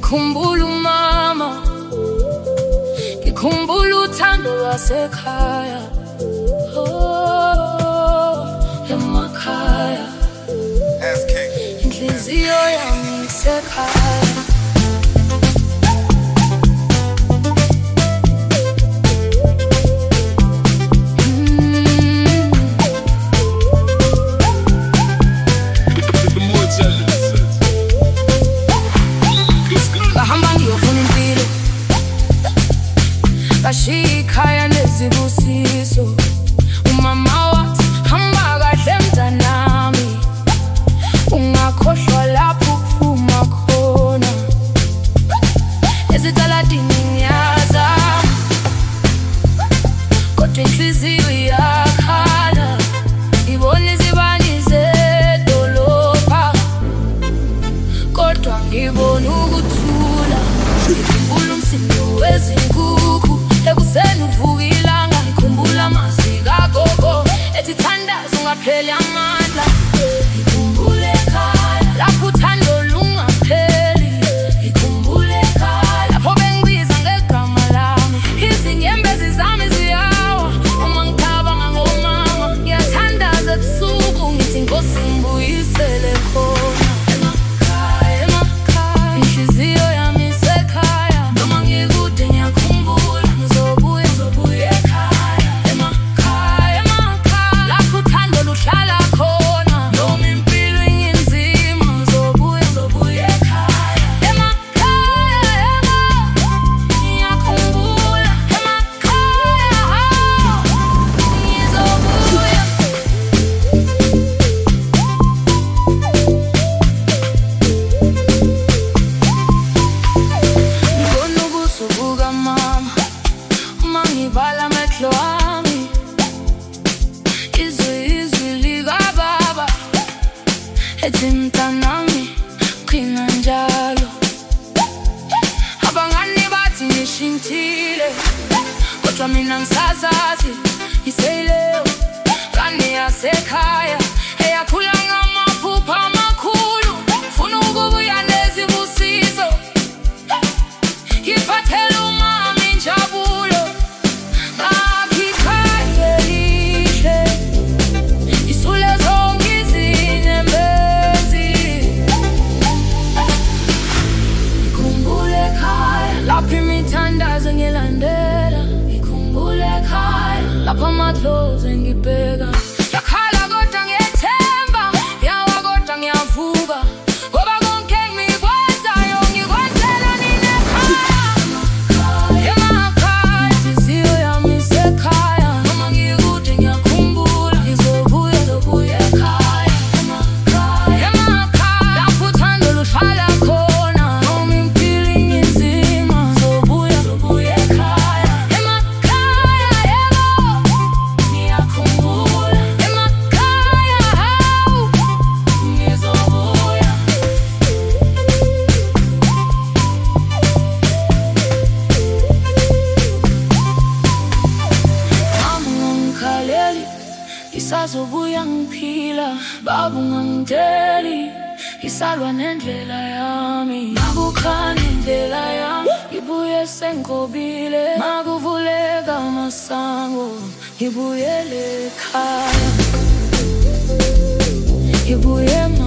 ngikhumbula umama, ngikhumbula uthando lwasekhaya. Oh, emakhaya inhliziyo yami isekhaya. Bashiya ikhaya nezibusiso, umama wathi hamba kahle mntanami, ungakhohlwa lapho uphuma khona. Ezitaladini ngiyazama, kodwa inhliziyo iyakhala. Ngibona izibani zedolobha, kodwa ngibona ukuthula. Ngikhumbula umsindo wezinkukhu ekuseni uvuka ilanga, ngikhumbula amazwi kagogo ethi thandaza ungapheli amandla. Ngikhumbula ekhaya lapho uthando lungapheli. Ngikhumbula ekhaya lapho bengibiza ngegama lami, izinyembezi zami ziyawa uma ngicabanga ngomama. Ngiyathandaza ebusuku ngithi Nkosi ngibuyisele khona. Emakhaya, emakhaya inhliziyo yami isekhaya. Noma ngikude ngiyakhumbula ngizobuya ekhaya. Emakhaya, emakhaya lapho uthando luhlala khona. Noma impilo inzima ngizobuya ekhaya. Emakhaya, ngiyakhumbula. Emakhaya ngizobuya. Ngibona ubuso bukamama uma ngibala amehlo ami, izwi likababa ethi mntanami qina njalo. Abangani bathi ngishintshile, kodwa mina ngisazazi ngiseyileyo ngane yasekhaya eyakhula ngamaphupho amakhulu. Ngifuna ukubuya nezibusiso, ngiphathele umama injabulo. Ngakho ikhaya elihle isule zonke izinyembezi. Ngikhumbula ekhaya lapho imithandazo ngilandela. Ngikhumbula ekhaya lapho amadlozi ngibheka. Ngiyakhala kodwa ngiyethemba, ngiyawa kodwa ngiyavuka, ngoba konke engikwenzayo ngikwenzela nina ekhaya. Emakhaya inhliziyo yami isekhaya. Noma ngikude ngiyakhumbula ngizobuya ekhaya. Emakhaya, emakhaya lapho uthando luhlala khona. Noma impilo inzima ngizobuya ekhaya. Emakhaya yebo ngiyakhumbula. Emakhaya ngizobuya. Mama ungangikhaleli, ngisazobuya ngiphila. Baba ungangideli, ngisalwa nendlela yami. Makukhanya indlela yami, ngibuye sengigobile. Makuvuleka amasango, ngibuyele ekhaya. Ngibuye